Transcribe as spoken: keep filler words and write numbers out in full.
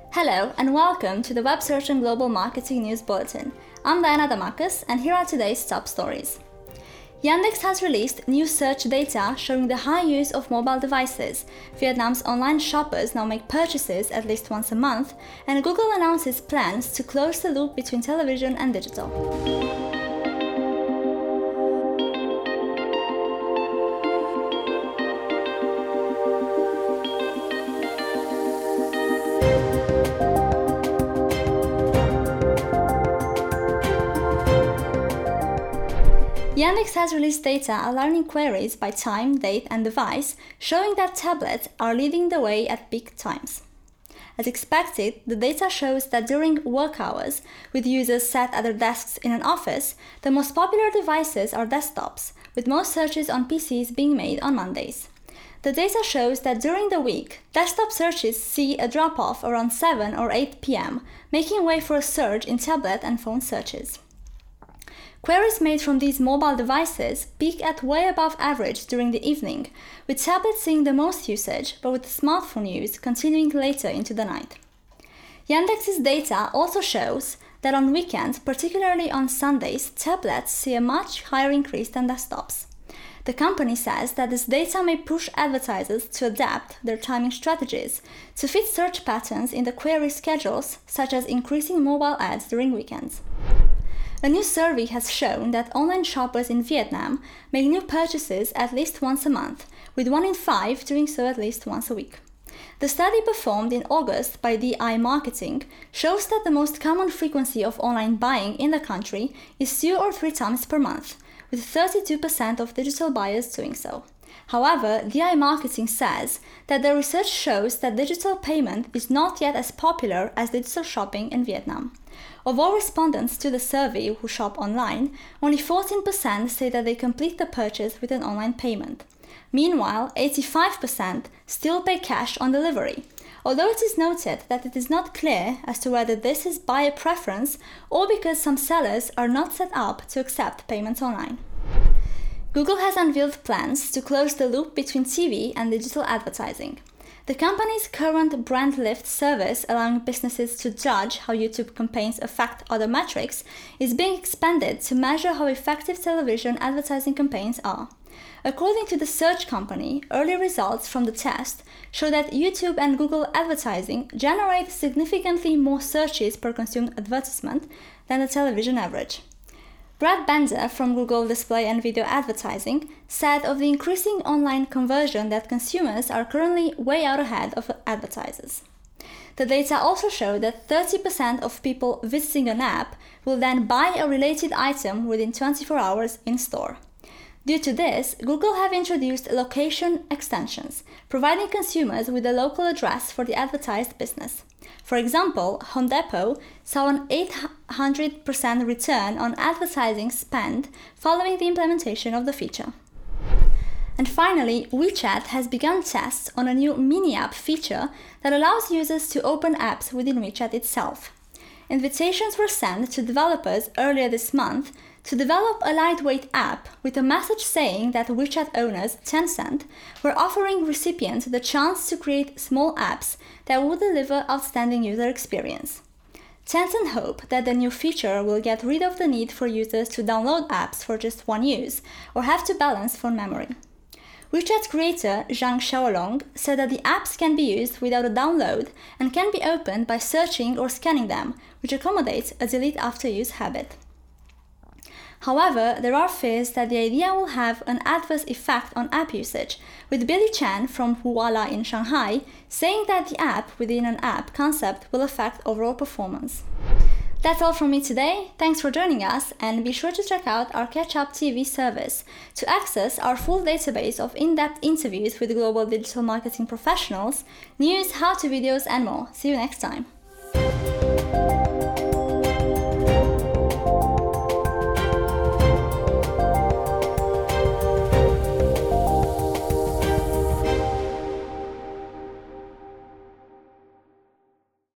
Hello and welcome to the Web Search and Global Marketing News Bulletin. I'm Diana Damakis and here are today's top stories. Yandex has released new search data showing the high use of mobile devices. Vietnam's online shoppers now make purchases at least once a month, and Google announces plans to close the loop between television and digital. Yandex has released data aligning queries by time, date, and device, showing that tablets are leading the way at peak times. As expected, the data shows that during work hours, with users sat at their desks in an office, the most popular devices are desktops, with most searches on P Cs being made on Mondays. The data shows that during the week, desktop searches see a drop-off around seven or eight p m, making way for a surge in tablet and phone searches. Queries made from these mobile devices peak at way above average during the evening, with tablets seeing the most usage, but with smartphone use continuing later into the night. Yandex's data also shows that on weekends, particularly on Sundays, tablets see a much higher increase than desktops. The company says that this data may push advertisers to adapt their timing strategies to fit search patterns in the query schedules, such as increasing mobile ads during weekends. A new survey has shown that online shoppers in Vietnam make new purchases at least once a month, with one in five doing so at least once a week. The study performed in August by D I Marketing shows that the most common frequency of online buying in the country is two or three times per month, with thirty-two percent of digital buyers doing so. However, D I Marketing says that the research shows that digital payment is not yet as popular as digital shopping in Vietnam. Of all respondents to the survey who shop online, only fourteen percent say that they complete the purchase with an online payment. Meanwhile, eighty-five percent still pay cash on delivery, although it is noted that it is not clear as to whether this is buyer preference or because some sellers are not set up to accept payments online. Google has unveiled plans to close the loop between T V and digital advertising. The company's current Brand Lift service, allowing businesses to judge how YouTube campaigns affect other metrics, is being expanded to measure how effective television advertising campaigns are. According to the search company, early results from the test show that YouTube and Google advertising generate significantly more searches per consumed advertisement than the television average. Brad Bender from Google Display and Video Advertising said of the increasing online conversion that consumers are currently way out ahead of advertisers. The data also show that thirty percent of people visiting an app will then buy a related item within twenty-four hours in store. Due to this, Google have introduced location extensions, providing consumers with a local address for the advertised business. For example, Home Depot saw an eight hundred percent return on advertising spend following the implementation of the feature. And finally, WeChat has begun tests on a new mini-app feature that allows users to open apps within WeChat itself. Invitations were sent to developers earlier this month to develop a lightweight app with a message saying that WeChat owners, Tencent, were offering recipients the chance to create small apps that would deliver outstanding user experience. Tencent hope that the new feature will get rid of the need for users to download apps for just one use or have to balance phone memory. WeChat creator Zhang Xiaolong said that the apps can be used without a download and can be opened by searching or scanning them, which accommodates a delete after use habit. However, there are fears that the idea will have an adverse effect on app usage, with Billy Chen from Huala in Shanghai saying that the app within an app concept will affect overall performance. That's all from me today. Thanks for joining us, and be sure to check out our Catch Up T V service to access our full database of in-depth interviews with global digital marketing professionals, news, how-to videos, and more. See you next time.